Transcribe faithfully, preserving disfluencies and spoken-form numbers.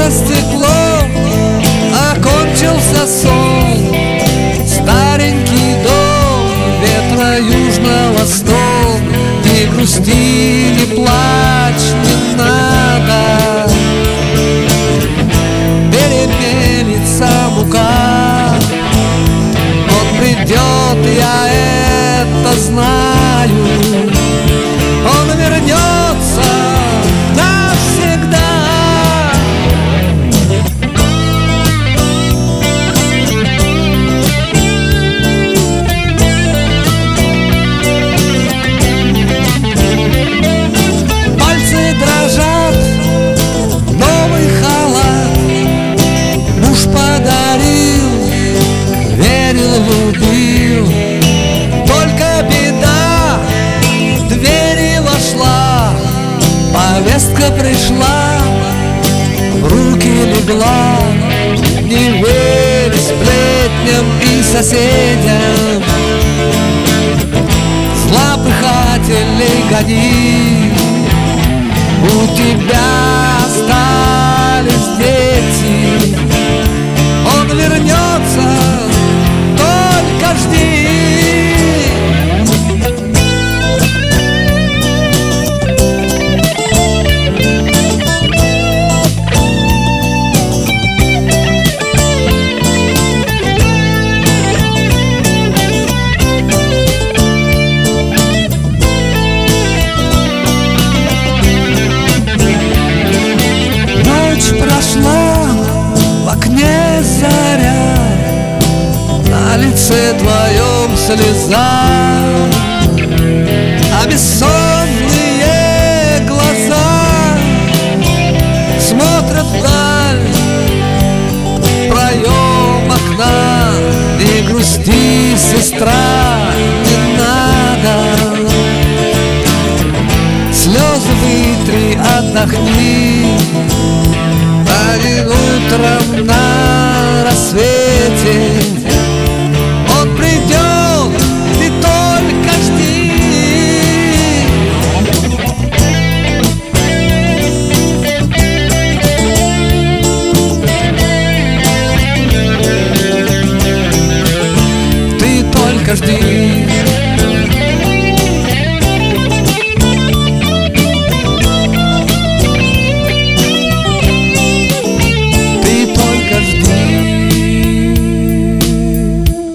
за стеклом окончился сон. Старенький дом ветра южного стон. Не грусти, не плачь, не надо. Перемелится мука, он придет, я это знаю. Он вернется навсегда. Пальцы дрожат, новый халат муж подарил, верил, любил. Только беда, в двери вошла, повестка пришла, в руки легла. Не верь сплетням и соседям, злопыхателей гони. У тебя остались дети, он вернется, только жди. Прошла, в окне заря, на лице твоем слеза, а бессонные глаза смотрят вдаль, в проем окна. Не грусти, сестра, не надо. Слезы вытри, отдохни. Ранним утром на рассвете он придет, ты только жди. Ты только жди.